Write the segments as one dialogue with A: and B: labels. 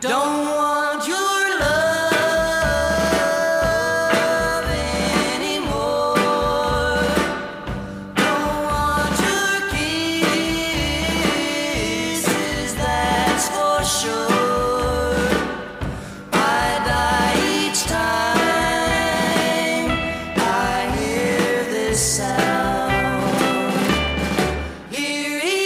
A: Don't want your love anymore. Don't want your kisses, that's for sure. I die each time I hear this sound. Here he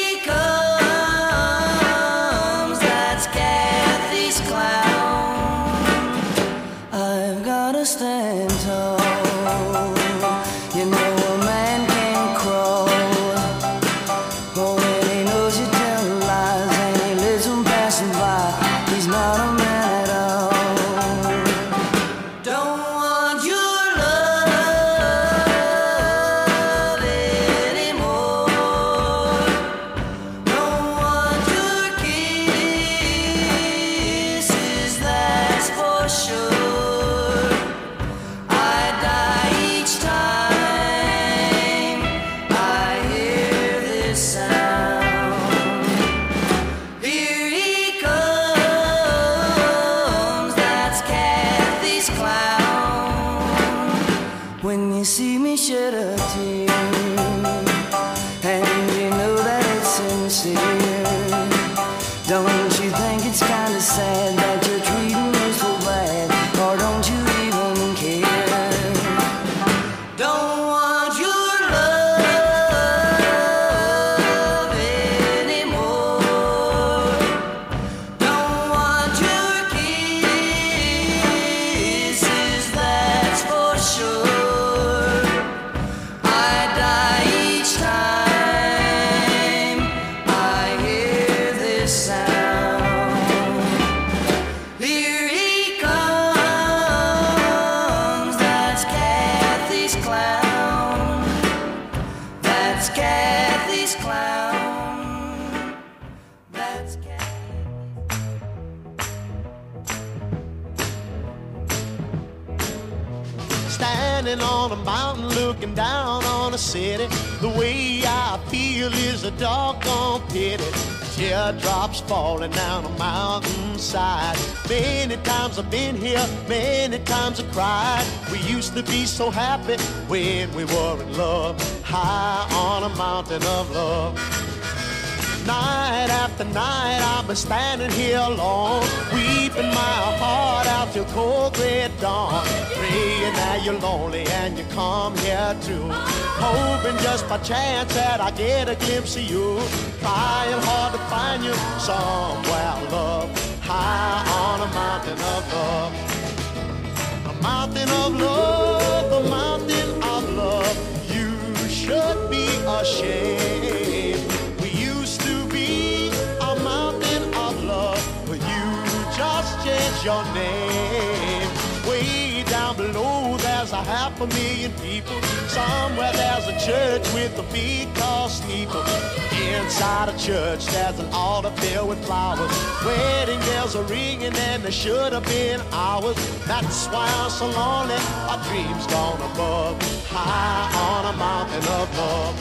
A: comes, that's Kathy's clown. I've gotta stand tall. You know a man can crawl. Oh, when he knows you tell lies and he lives on passing by, he's not a man at all. Don't want your love anymore. Don't want your kisses, that's for sure. I die each time I hear this sound. Here he comes, that's Kathy's clown. When you see me shed a tear, and you know that it's sincere, don't you think it's kinda sad that you're treating me so bad, or don't you even care? Don't want your love anymore. Don't want your kisses, that's for sure. I die each time I hear this sound. Here he comes, that's Kathy's clown. That's Kathy's clown. That's Kathy.
B: Standing on a mountain looking down on a city, the way I feel is a doggone pity. Teardrops falling down a mountainside. Many times I've been here, many times I cried. We used to be so happy when we were in love, high on a mountain of love. Night after night I've been standing here alone, weeping my heart out till cold gray dawn, praying that you're lonely and you come here too, hoping just by chance that I get a glimpse of you, trying hard to find you somewhere, love, high on a mountain of love. A mountain of love, a mountain of love, you should be ashamed. We used to be a mountain of love, but you just changed your name. Way down below there's 500,000 people. Somewhere there's a church with a big tall steeple. Inside a church there's an altar filled with flowers. Wedding bells are ringing and they should have been ours. That's why I'm so lonely, our dreams gone above, high on a mountain of love.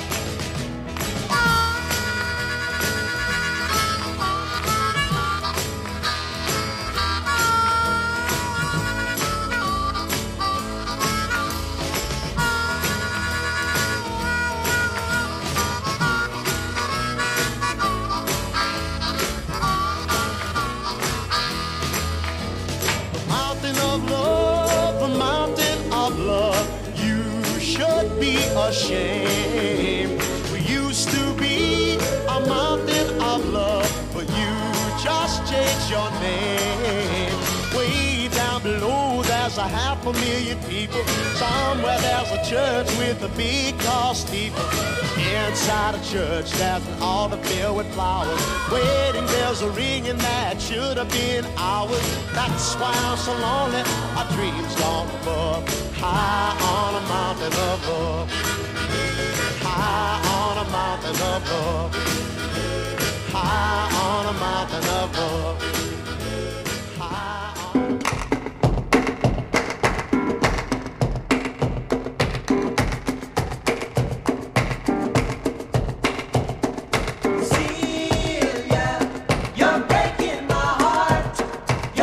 B: Ashamed. We used to be a mountain of love, but you just changed your name. Way down below there's 500,000 people. Somewhere there's a church with a big tall steeple. Inside a church there's an altar filled with flowers. Wedding bells are ringing that should have been ours. That's why I'm so lonely, our dreams gone above, high on a mountain of love. High on a mountain of love. High on a mountain of love. High on
A: Celia, you're breaking my heart.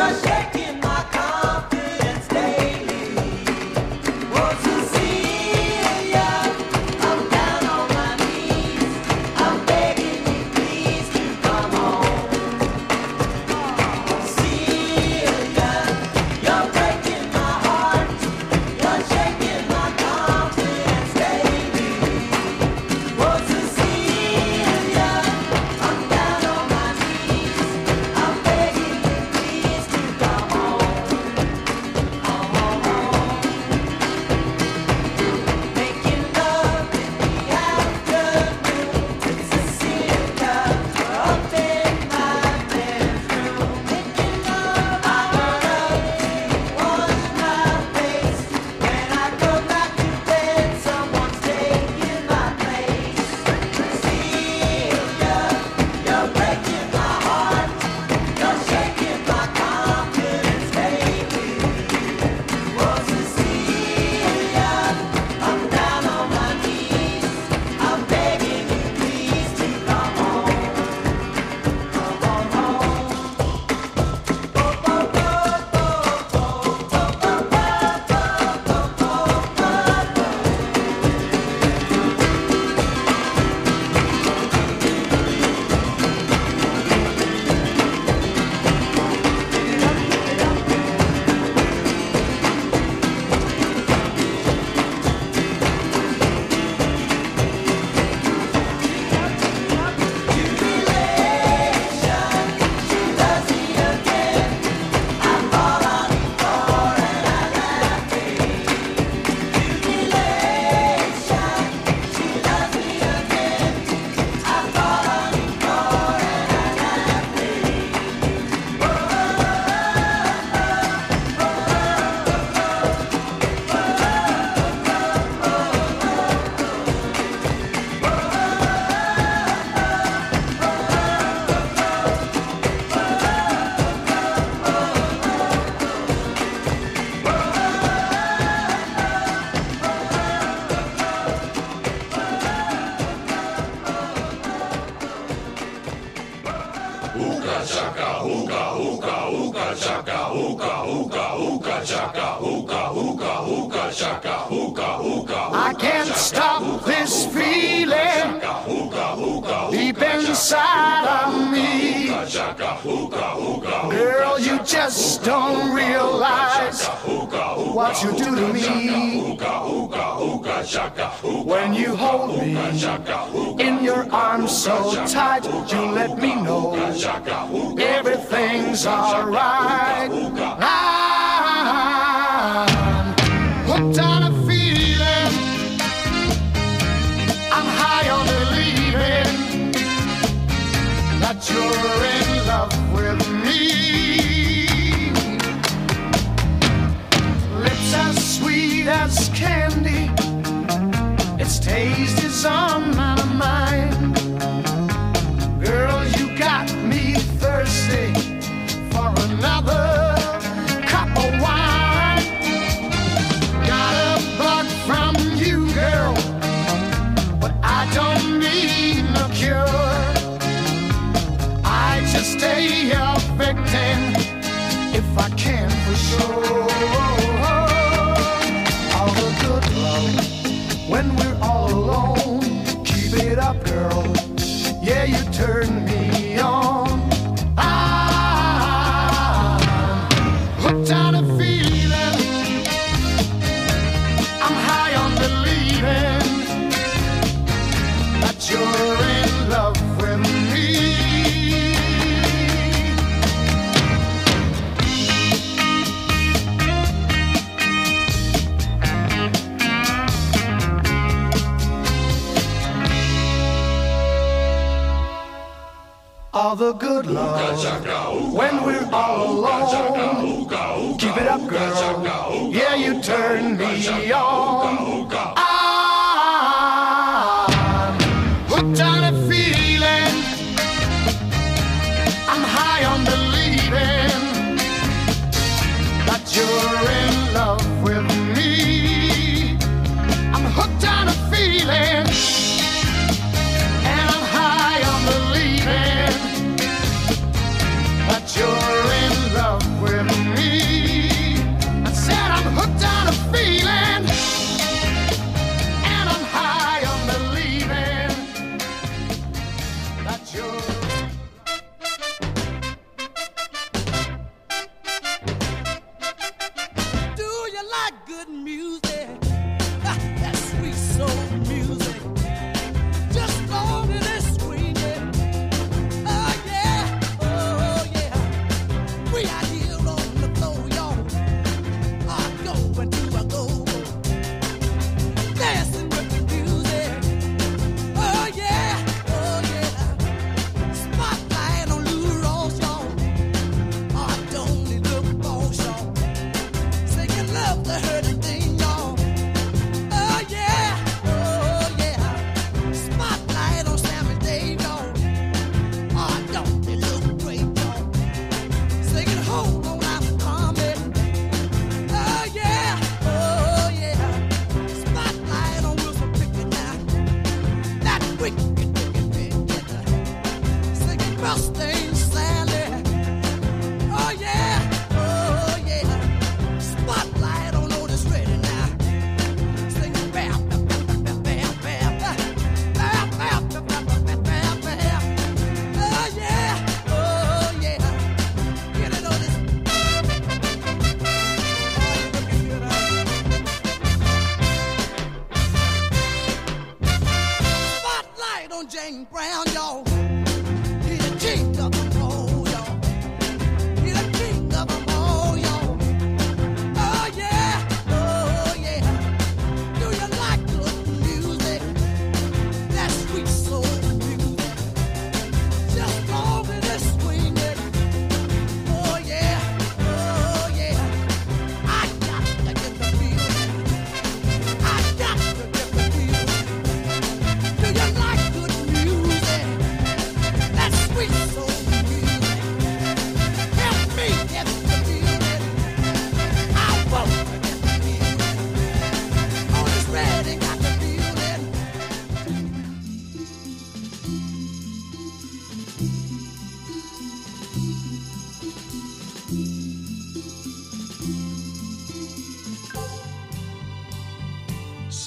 C: Hookah chaka, hookah, hookah, hookah chaka, hookah, hookah, hookah chaka, hookah, hookah, hookah chaka, hookah, hookah.
B: I can't stop this feeling deep inside of me. Girl, you just don't realize what you do to me. When you hold me in your arms so tight, you let me know everything's alright. I'm hooked on a feeling, I'm high on believing that you're in love with me. Lips as sweet as candy, its taste is on my mind. Girl, you got me thirsty for another cup of wine. Got a bug from you, girl, but I don't need no cure. I just stay a victim if I can for sure. All the good love when we're all alone. Keep it up, girl. Yeah, you turn me on. I'm hooked on a feeling, I'm high on believing that you're in love with me. All the good love when we're all alone. Keep it up, girl. Yeah, you turn me on. I'm hooked on a feeling, I'm high on believing that you're in love with me. I'm hooked on a feeling, and I'm high on believing that you're in love with me. I said I'm hooked on a feeling, and I'm high on believing that you're.
D: Do you like good music? That sweet soul music. Just long as it's swinging. Oh yeah, oh yeah. We out here on the floor, y'all. Going to a go-go. Dancing with the music. Oh yeah, oh yeah. Spotlight on Lou Ross, y'all. Don't it look boss, y'all. Singing love to her thing, y'all. Oh yeah, oh yeah. Spotlight on Sammy Dave, y'all. Don't they look great, y'all. Singing hold on, I'm coming. Oh yeah, oh yeah. Spotlight on Wilson Pickett now. That wicked Pickett. Singing Mustang Sally. Oh yeah, oh yeah. Spotlight on Otis Redding now. Singing bam, bam, bam, bam, bam, bam, bam, bam, bam, bam, bam, bam. Oh yeah, oh yeah. Get it, Otis. Spotlight on Jane Brown, y'all. He the king of the rock.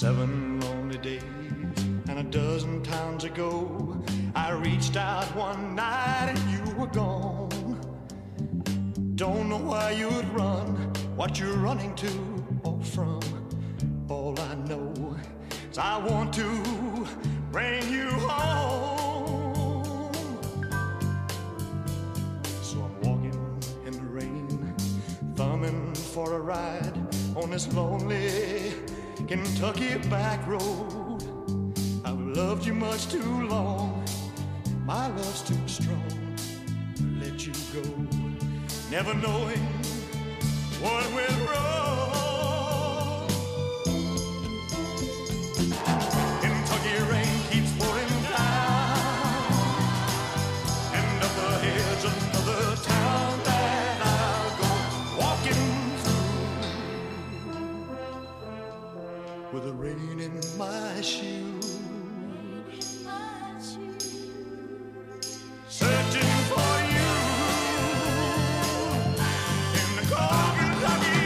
E: 7 lonely days and a dozen times ago, I reached out one night and you were gone. Don't know why you'd run, what you're running to or from. All I know is I want to bring you home. So I'm walking in the rain, thumbing for a ride on this lonely Kentucky back road. I've loved you much too long, my love's too strong to let you go, never knowing what went wrong. Kentucky rain keeps pouring down, and up ahead's another town that I'll go walking with the rain in my shoes, searching for you in the cold Kentucky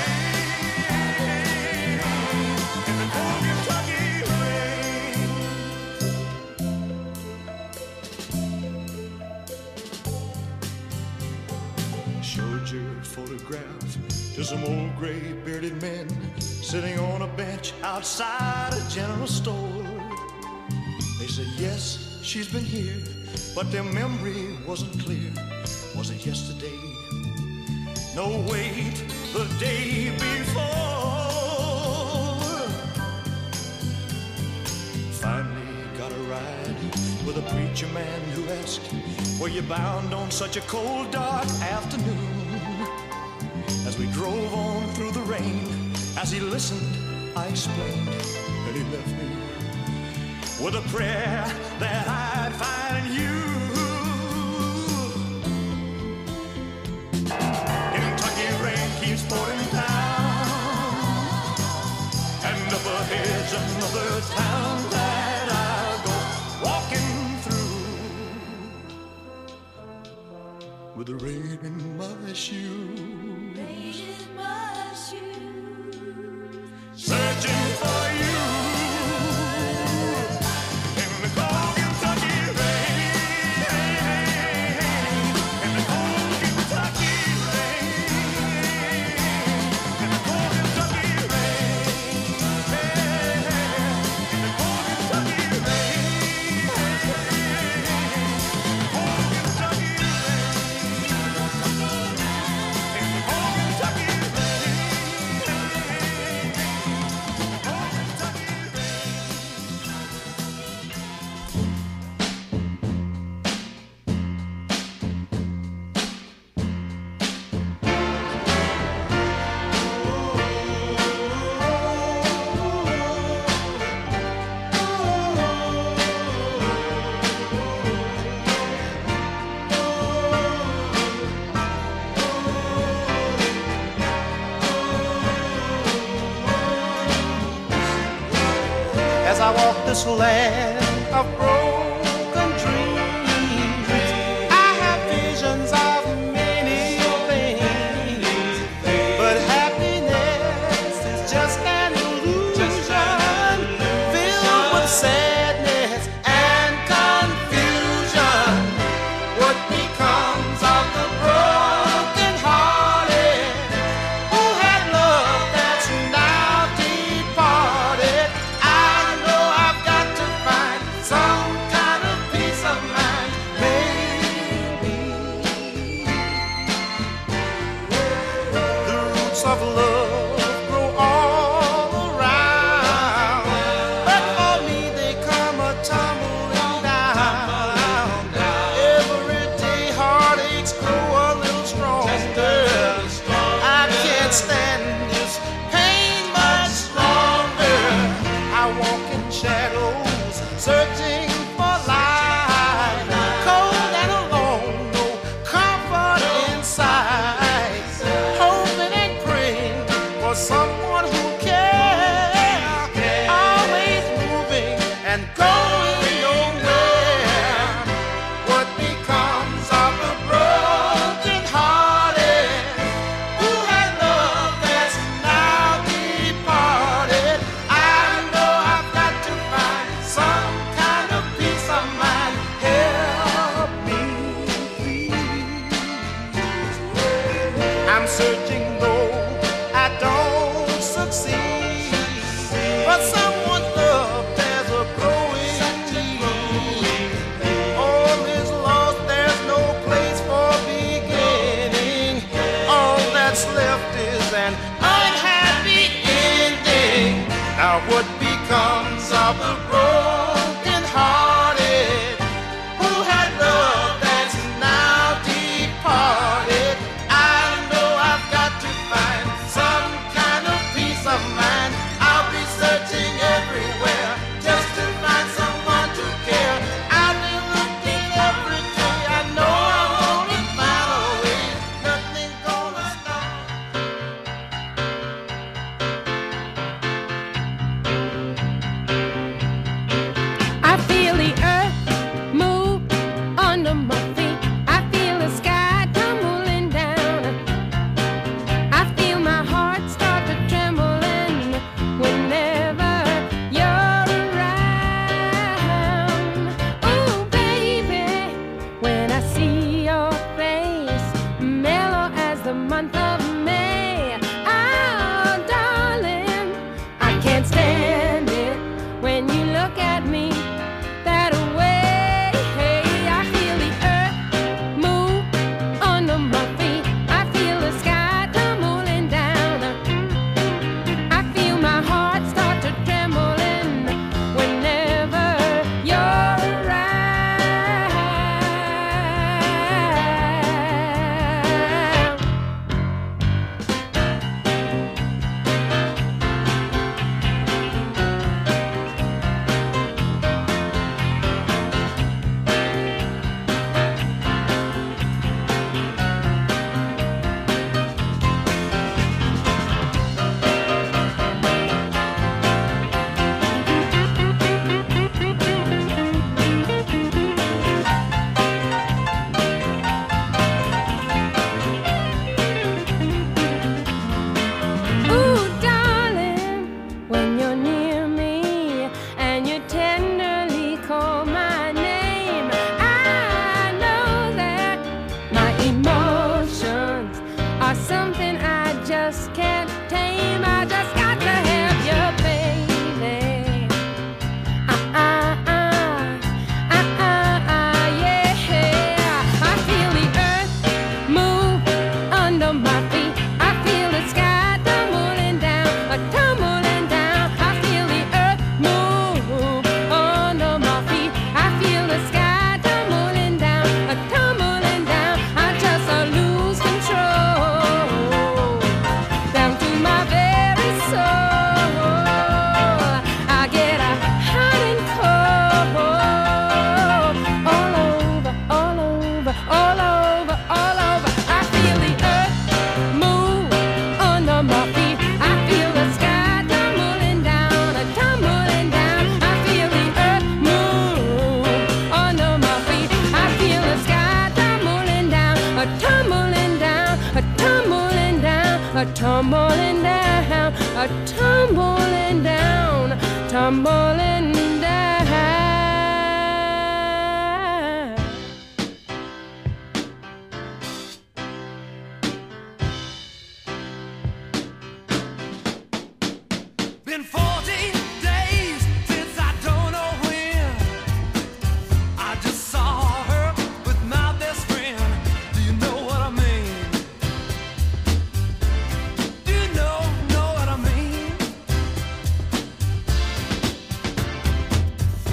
E: rain, in the cold Kentucky rain. Showed your photograph to some old gray bearded men sitting on a bench outside a general store. They said, yes, she's been here, but their memory wasn't clear. Was it yesterday? No, wait, the day before. Finally got a ride with a preacher man who asked, were you bound on such a cold, dark afternoon? As we drove on through the rain, as he listened, I explained that he left me with a prayer that I'd find you. Kentucky rain keeps pouring down, and up ahead's another town that I'll go walking through with the rain in my shoes. Searching for you in the cold Kentucky rain, in the cold Kentucky rain, in the cold Kentucky rain, in the cold Kentucky rain, cold Kentucky rain, in the cold Kentucky rain.
B: As I walk this land of broken dreams, I have visions of many things, but happiness is just an illusion, filled with sadness and confusion. What becomes of the broken hearted who had love that's now departed? Some kind of peace of mind, maybe. The roots of love grow all around, but for me they come a tumbling down. Every day heartaches grow a little stronger. I can't stand this pain much longer. I walk in shadows, searching for light, cold and alone, no comfort inside, hoping and praying
E: I'm searching though I don't succeed. But someone's love, there's a growing need. All is lost, there's no place for beginning. All that's left is an unhappy ending. Now what becomes of the broken hearted who had love that's now departed? I know I've got to find some kind of peace of mind. I'll be searching everywhere just to find someone to care. I've been looking every day. I know I'm gonna find a way. Nothing gonna stop.
F: I feel the earth move under my feet. I feel the sky tumbling down. I feel my heart start to trembling whenever you're around. Ooh, baby, when I see your face, mellow as the month of May. Oh, darling, I can't stand it when you look at me that way. I feel the earth move under my feet. I feel the sky tumbling down. I feel my heart start to trembling whenever you're around. Ooh, darling, when you're near me and you tenderly call my name, I know that my emotions are something I just can't tame. I just got to have you, baby. Yeah. I feel the earth move under my feet. I feel the sky tumbling down, tumbling down. I feel the earth move under my feet. I feel the sky tumbling down, tumbling down. I just lose control down to my very soul. I get hot and cold all over, all over, all over, all over. I feel the earth move under my feet. I feel the sky tumbling down, tumbling down. I feel the earth move under my feet. I feel the sky tumbling down, tumbling down, tumbling down, tumbling down, tumbling down, tumbling down.
D: Been 14 days since I don't know when I just saw her with my best friend. Do you know what I mean? Do you know what I mean?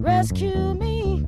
G: rescue me.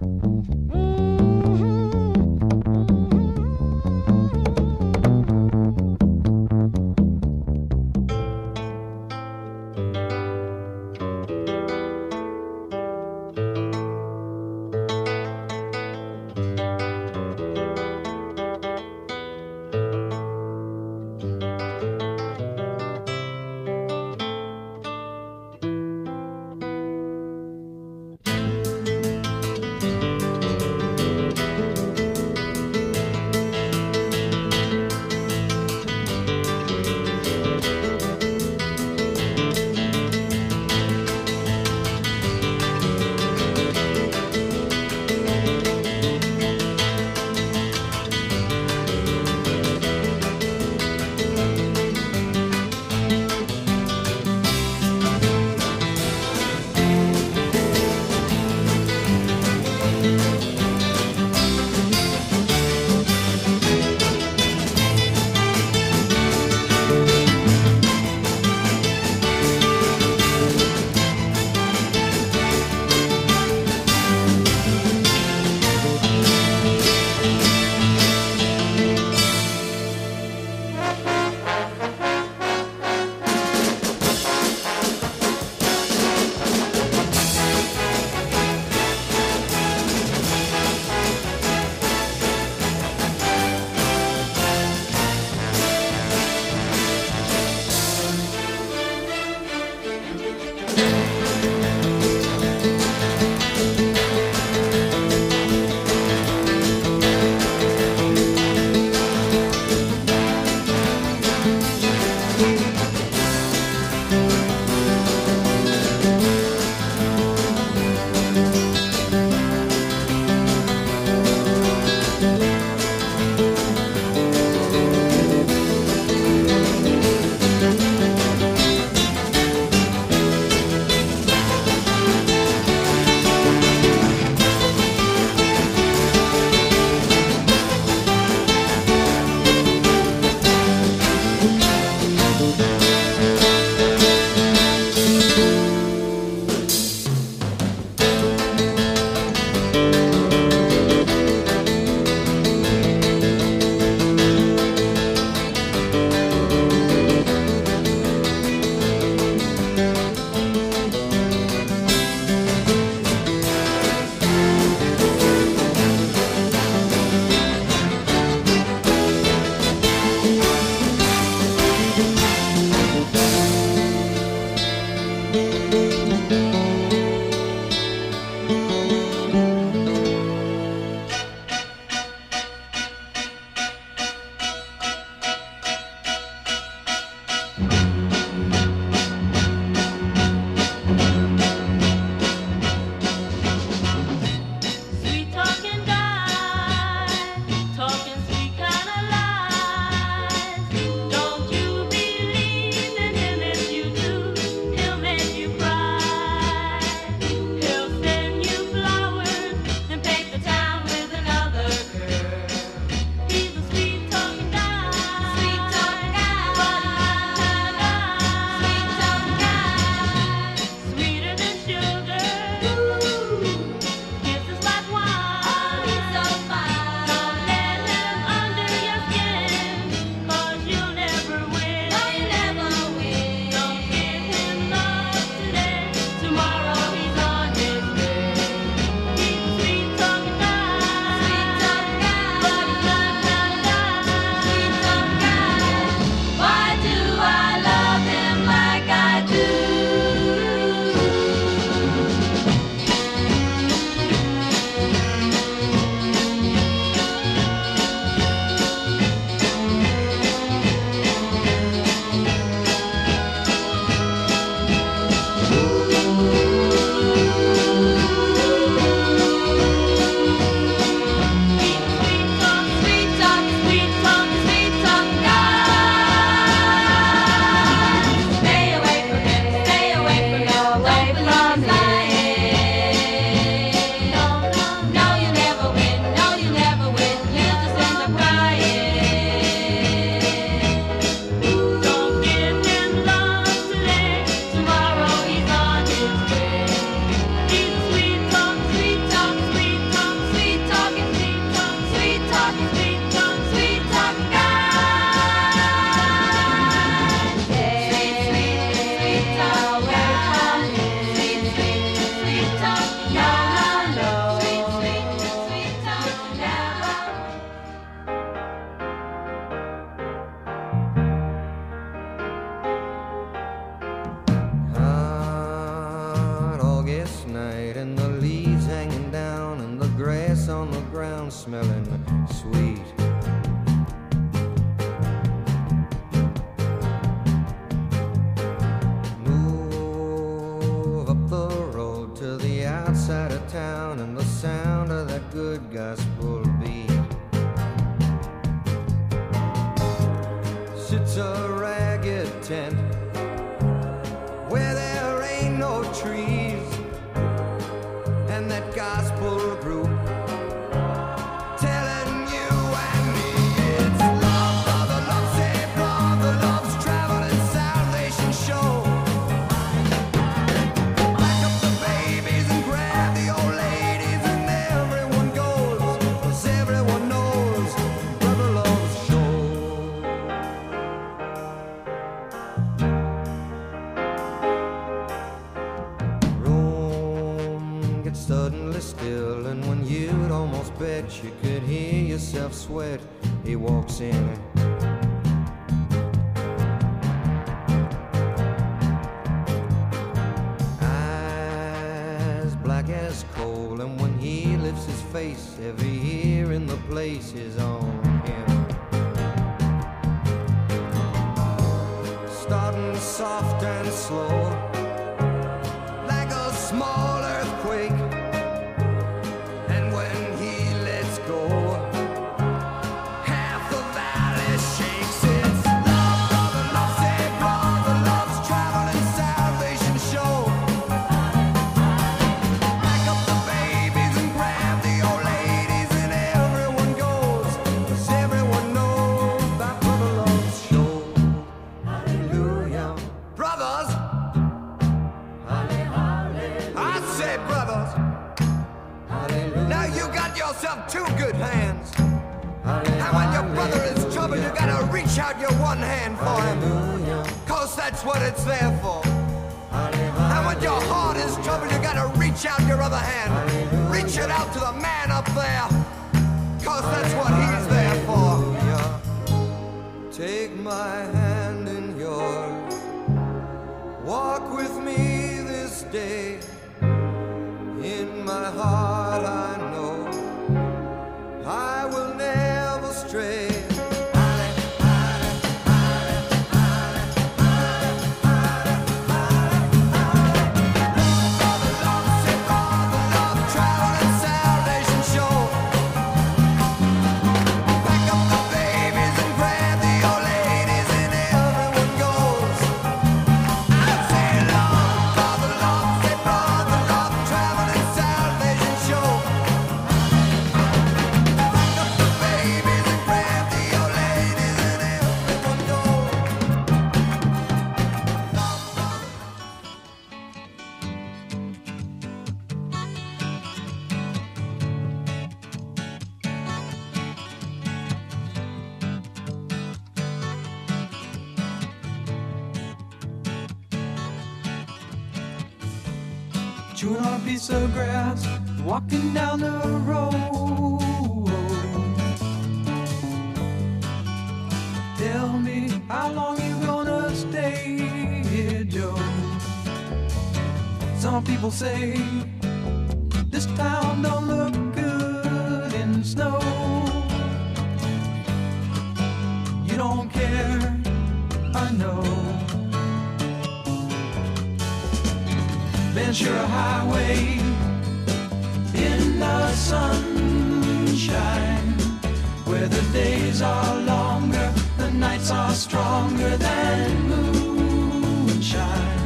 G: cologne smelling sweet. Move up the road to the outside of town and the sound of that good gospel beat. Sits a ragged tent where there ain't no trees, and that gospel group telling you and me it's love, brother, love, save brother, love's traveling salvation show. Pack up the babies and grab the old ladies, and everyone goes, 'cause everyone knows brother loves show. Room gets suddenly still, and when you'd almost bet you could hear yourself sweat, he walks in. Eyes black as coal, and when he lifts his face, every ear in the place is on him. Starting soft and slow, like a small earthquake, and when he lets go, half the valley shakes. It's love, brother, love, save brother, love's traveling salvation show. Pack up the babies and grab the old ladies, and everyone goes, 'cause everyone knows that brother loves show. Hallelujah, brothers. I say, brothers, now you got yourself two good hands. And when your brother is trouble, you gotta reach out your one hand for him, 'cause that's what it's there for. And when your heart is trouble, you gotta reach out your other hand. Reach it out to the man up there, 'cause that's what he's there for. Take my hand in yours, walk with me this day. In my heart I know I will never stray. Traveling salvation show. Pack up the babies and grab the old ladies, and everyone goes. I say love, brother, love, say brother, love, traveling salvation show. Pack up the babies and grab the old ladies, and everyone goes.
H: Chewing on a piece of grass, walking down the road. Tell me, how long you gonna stay here, Joe? Some people say this town don't look good in snow. You don't care, I know. Ventura Highway in the sunshine, where the days are longer, the nights are stronger than moonshine.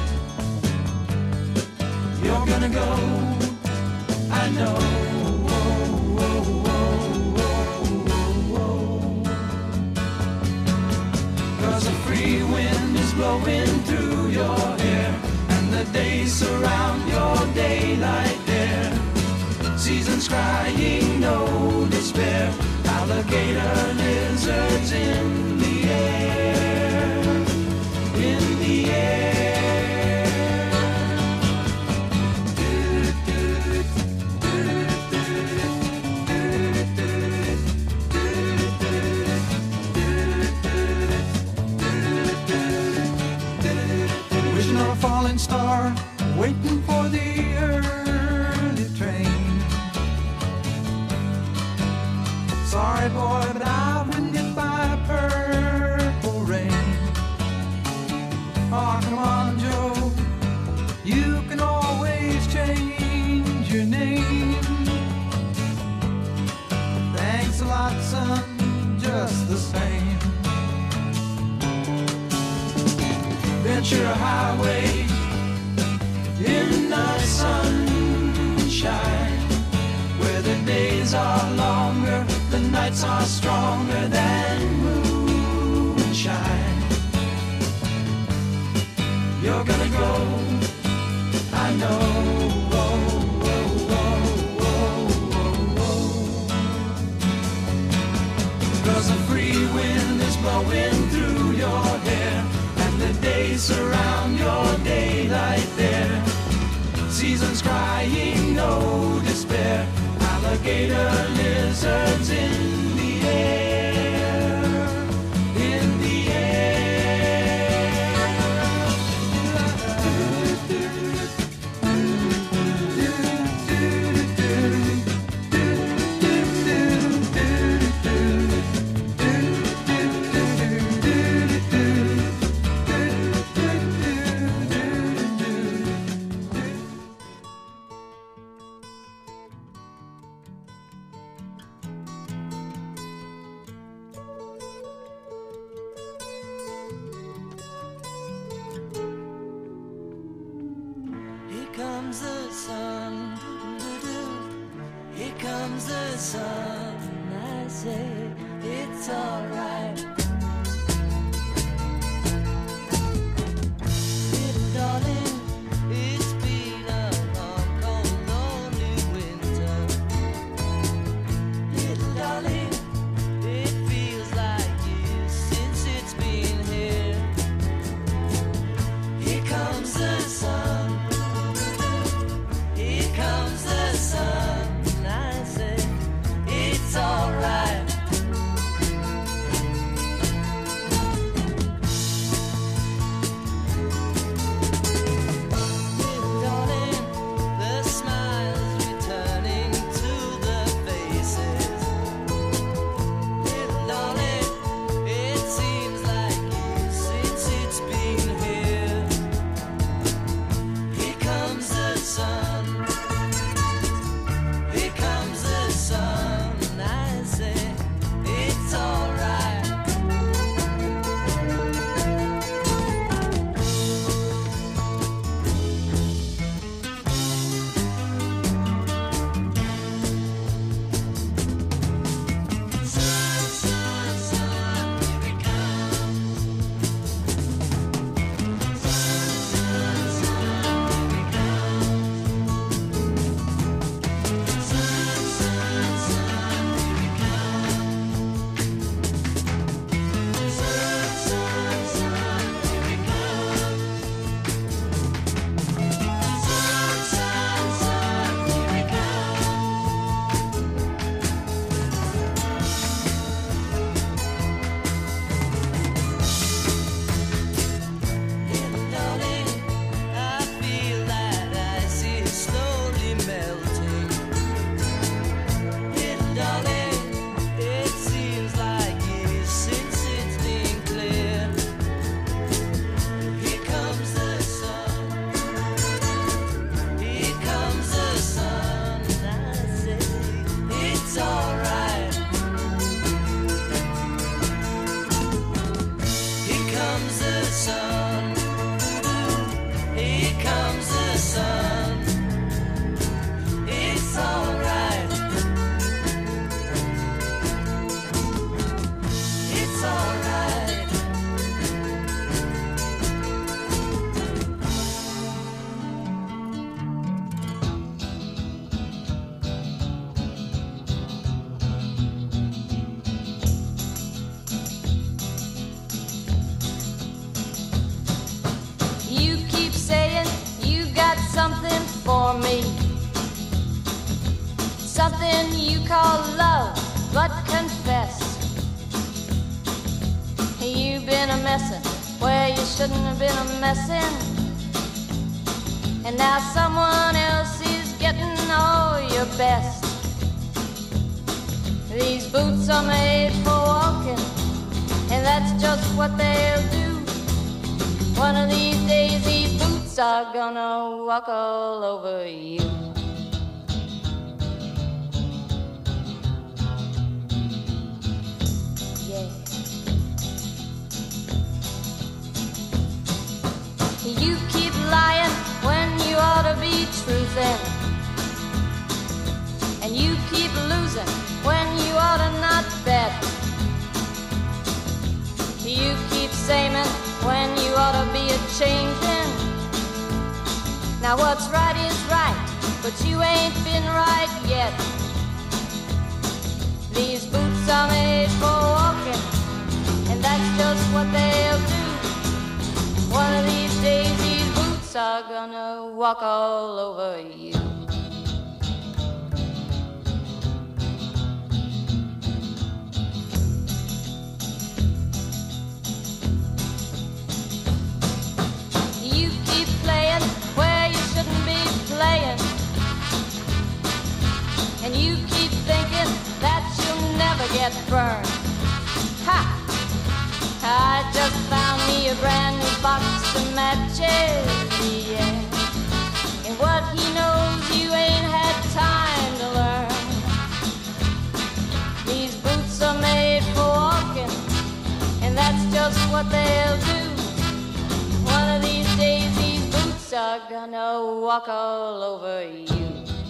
H: You're gonna go, I know. Cause a free wind is blowing through your hair, the days surround your daylight there. Seasons crying, no despair. Alligator lizards in the air, in the air. Wishing on a falling star, waiting for the early train. bad boy, but I've been hit by a purple rain. Oh, come on, Joe, you can always change your name. Thanks a lot, son, just the same. Ventura Highway in the sunshine, where the days are longer, the nights are stronger than moonshine. You're gonna go, I know. Cause the free wind is blowing through your hair, and the days surround your daylight there. Seasons crying, no despair. Alligator lizards in the air, in the
A: comes the sun, here comes the sun. I say it's alright. Little darling, it's been a long, cold, lonely winter. Little darling, it feels like years since it's been here. Here comes the sun. Here comes the sun, I say it's alright. Little darling, the smile's returning to the faces. Little darling, it seems like years since it's been here. Here comes the sun. Here comes the sun, I say it's alright. Sun, sun, sun, here it comes. Sun, sun, sun, here it comes. Sun, sun, sun, here it comes. Sun, sun, sun, here it comes. Sun, sun, sun, here it comes. Little darling, I feel that ice is slowly melting. Little darling, it seems like years since it's been clear. Here comes the sun. Here comes the sun. I say it's alright. Here comes the sun. Here comes the sun. It's alright. It's alright.
F: You keep saying you got something for me, something you call love, but confess you've been a messin' where you shouldn't have been a messin', and now someone else is getting all your best.
I: These boots are made for walking, and that's just what they'll do. One of these days these boots are gonna walk all over you. Yeah. You keep lying when you ought to be truthing, and you keep losing when you ought to not bet. You keep saying when you ought to be a-changing. Now what's right is right, but you ain't been right yet. These boots are made for walking, and that's just what they'll do. One of these days these boots are gonna walk all over you. Playing, and you keep thinking that you'll never get burned. Ha! I just found me a brand new box of matches, yeah. And what he knows you ain't had time to learn. These boots are made for walking, and that's just what they'll do. One of these days these boots are gonna walk all over you.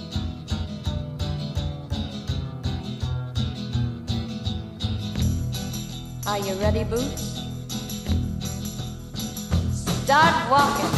I: Are you ready, Boots? Start walking.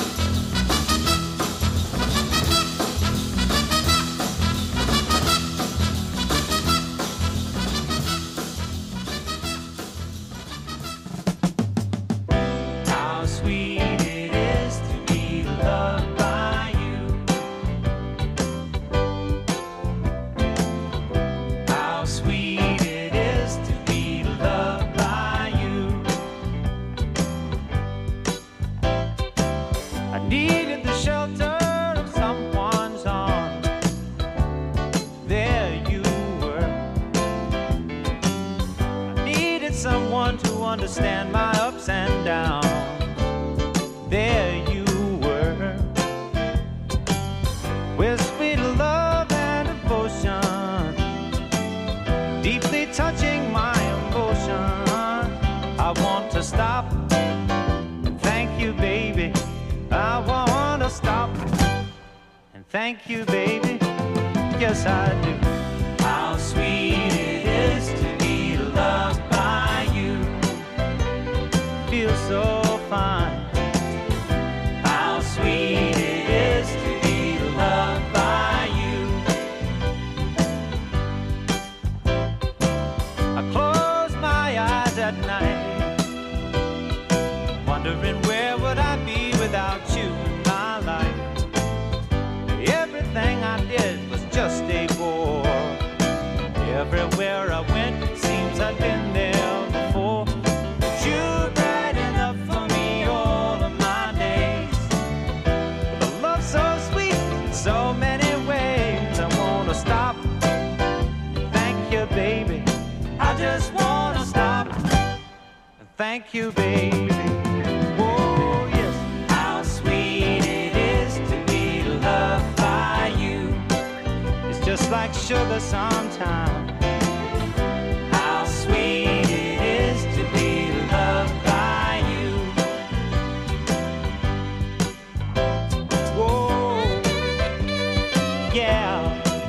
J: Understand my ups and downs. There you were, with sweet love and devotion, deeply touching my emotion. I want to stop and thank you, baby. I want to stop and thank you, baby. Yes, I do. How sweet it is to be loved by you. Feels so fine. How sweet it is to be loved by you. I close my eyes at night, wondering where would I be without you in my life. Everything I did was just a bore. Everywhere I went, it seems I'd been there before. You're bright enough for me all of my days. With a love so sweet in so many ways. I wanna stop and thank you, baby. I just wanna stop and thank you, baby. Oh, yes. How sweet it is to be loved by you. It's just like sugar sometimes. How sweet it is to be loved by you. Whoa, yeah.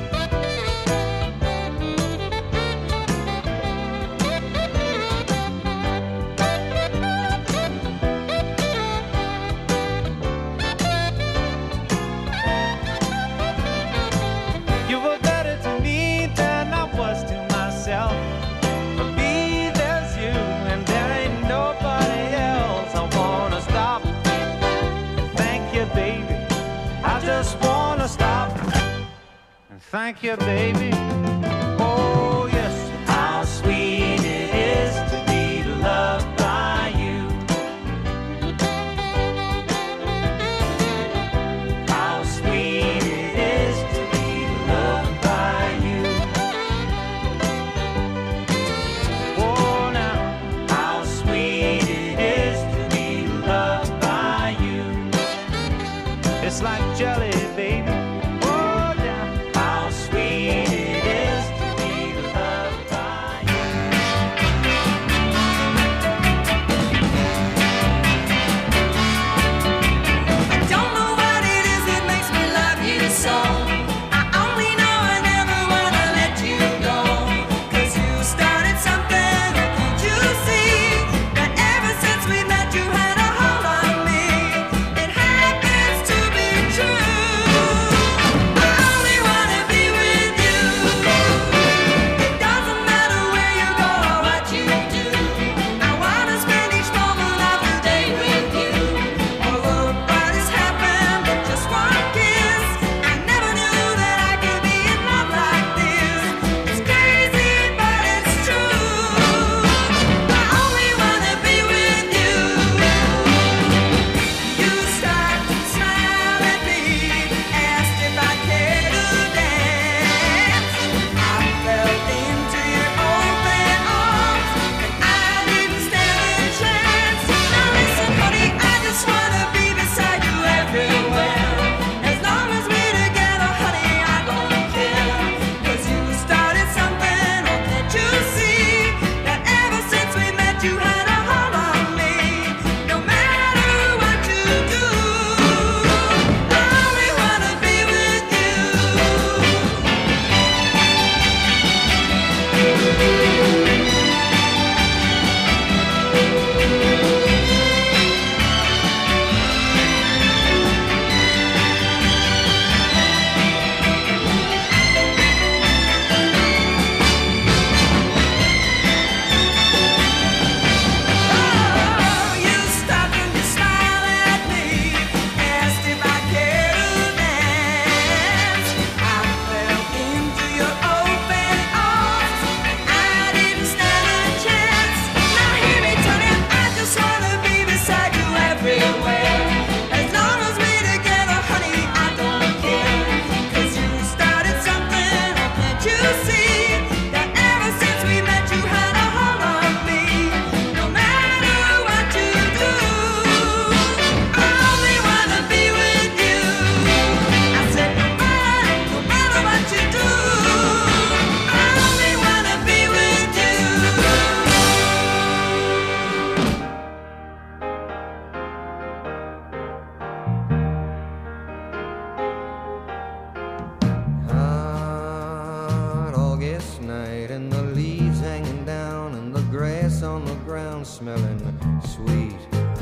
J: You were better to me than I was to myself. For me, there's you, and there ain't nobody else. I wanna stop and thank you, baby. I just wanna stop and thank you, baby. Oh, yes. How sweet it is to be loved by you. How sweet it is to be loved by you.
K: night, and the leaves hanging down, and the grass on the ground smelling sweet.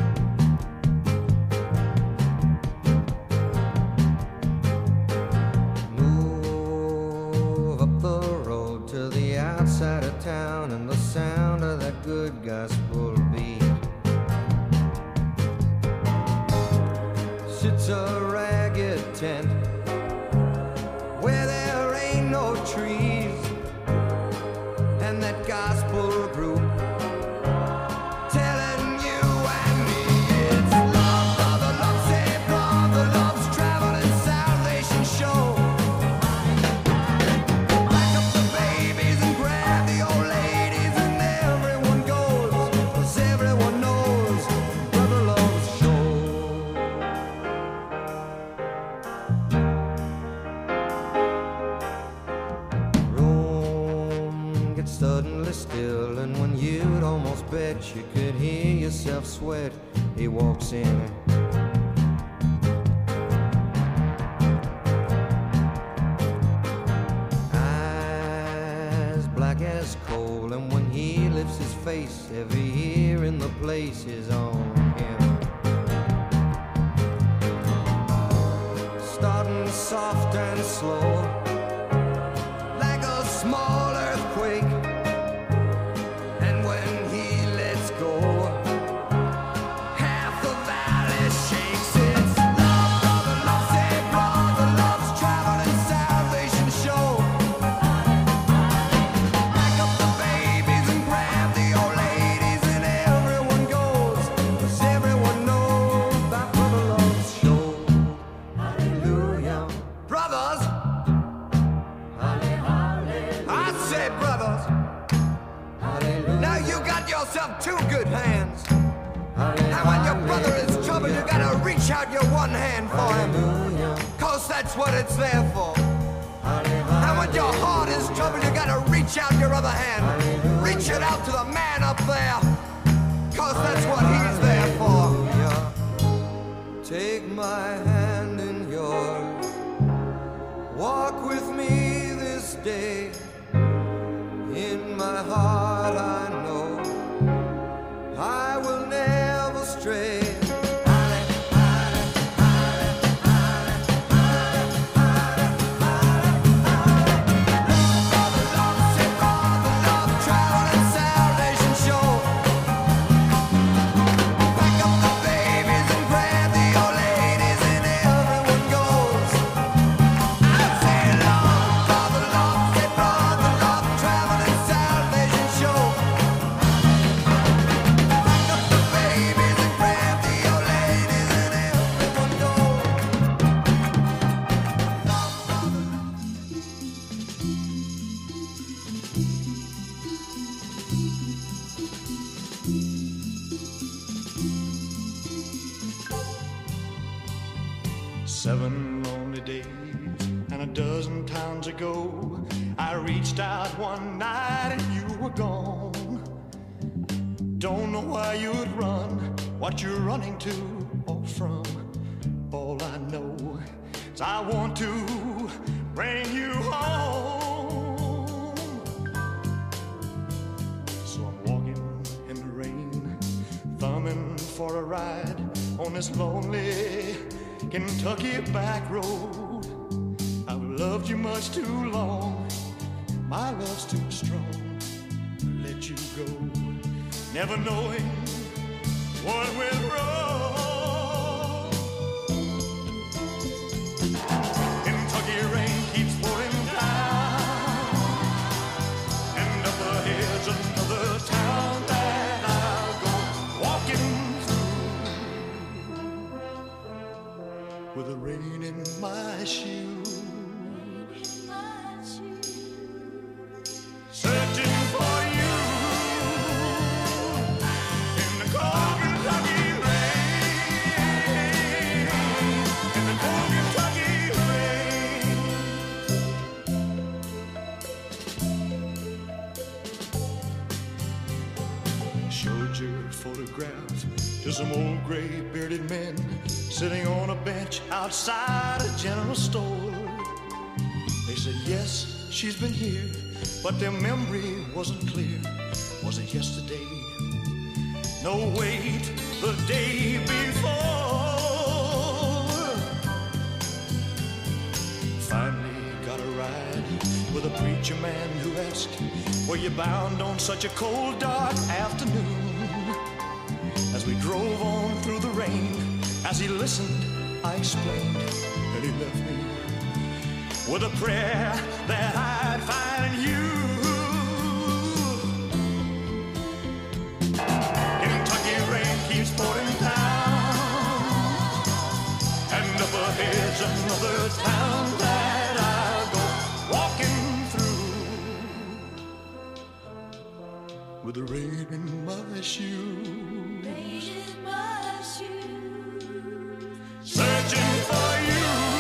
K: Move up the road to the outside of town, and the sound of that good gospel beat. Sits a ragged tent where there ain't no trees, and that gospel group telling you and me it's love, brother, love, save brother, love's traveling salvation show. Pack up the babies and grab the old ladies, and everyone goes, 'cause everyone knows brother loves show. Suddenly still, and when you'd almost bet you could hear yourself sweat, he walks in. Eyes black as coal, and when he lifts his face, every ear in the place is on him. Starting soft and slow, like a small earthquake. And when he lets go, half the valley shakes. It's love, brother, love, save brother, love's traveling salvation show. Pack up the babies and grab the old ladies, and everyone goes, 'cause everyone knows that brother loves show. Hallelujah. Brothers, I say brothers, now you got yourself two good hands. And when your brother is troubled, you gotta reach out your one hand for him, 'cause that's what it's there for. And when your heart is troubled, you gotta reach out your other hand. Reach it out to the man up there, 'cause that's what he's there for. Take my hand in yours, walk with me this day. In my heart I know I will never stray. Traveling salvation show. Pack up the babies and grab the old ladies, and everyone goes. I say love, brother, love, say brother, love, traveling salvation show. Pack up the babies and grab the old ladies, and everyone goes.
E: Seven lonely days and a dozen times ago, I reached out one night and you were gone. Don't know why you'd run, what you're running to or from. All I know is I want to bring you home. So I'm walking in the rain, thumbing for a ride on this lonely Kentucky back road. I've loved you much too long, my love's too strong to let you go, never knowing what went wrong. Kentucky rain keeps pouring down, and up ahead's another town that I'll go walking with the rain in my shoes, searching for you in the cold Kentucky rain, in the cold Kentucky rain. Showed your photograph to some old gray bearded men sitting on a bench outside a general store. They said, yes, she's been here, but their memory wasn't clear. Was it yesterday? No, wait, the day before. Finally got a ride with a preacher man who asked, were you bound on such a cold, dark afternoon? As we drove on through the rain, as he listened, I explained, and he left me with a prayer that I'd find you. Kentucky rain keeps pouring down, and up ahead's another town that I'll go walking through with the rain in my shoes. Searching for you.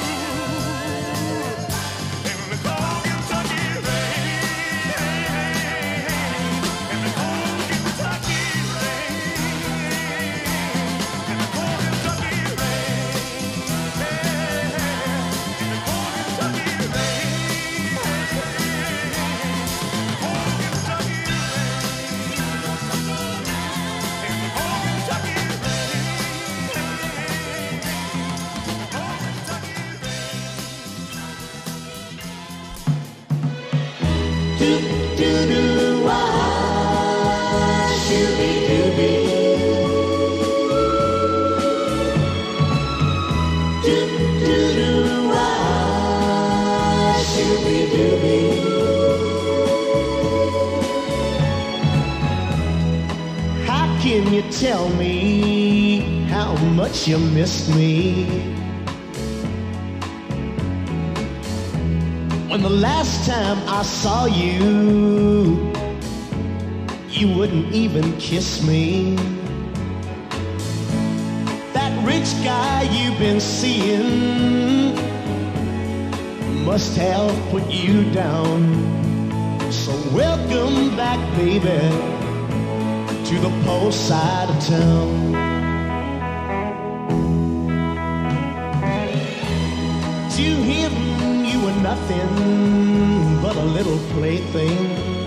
B: How can you tell me how much you miss me? When the last time I saw you, you wouldn't even kiss me. That rich guy you've been seeing must have put you down. So welcome back, baby, to the poor side of town. To him you were nothing but a little plaything.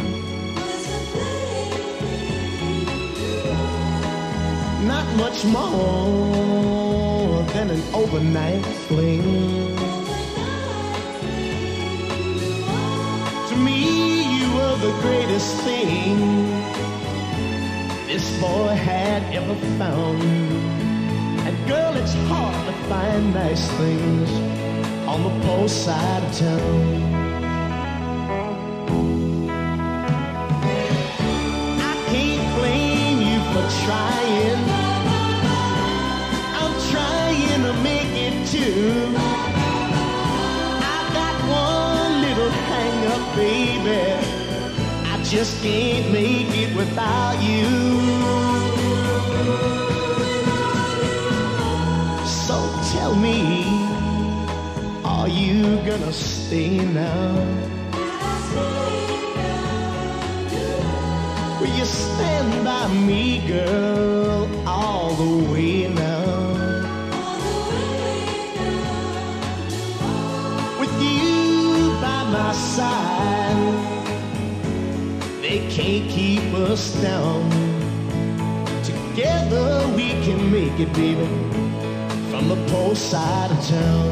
B: Not much more than an overnight fling. To me you were the greatest thing this boy had ever found. And girl, it's hard to find nice things on the poor side of town. I can't blame you for trying. I'm trying to make it too. I got one little hang up, baby. I just can't make it without you. So tell me, are you gonna stay now? Will you stand by me, girl, all the way now? With you by my side, they can't keep us down. Together we can make it, baby, from the poor side of town.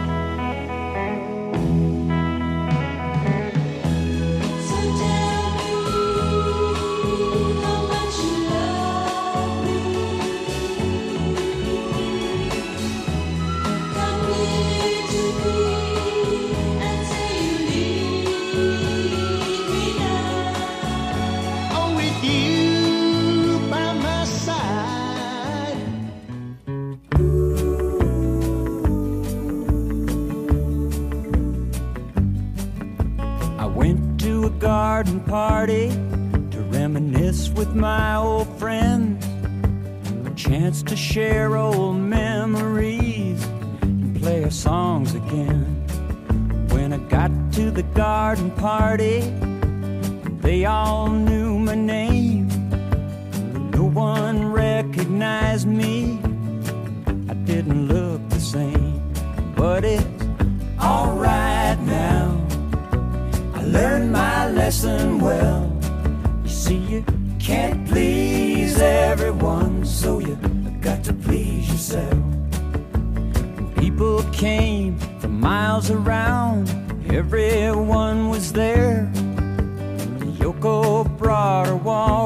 J: Garden party to reminisce with my old friends, a chance to share old memories and play our songs again. When I got to the garden party, they all knew my name, but no one recognized me. I didn't look the same, but it's alright now. I
L: I learned my lesson well. You see, you can't please everyone, so you got to please yourself. People came from miles around, everyone was there.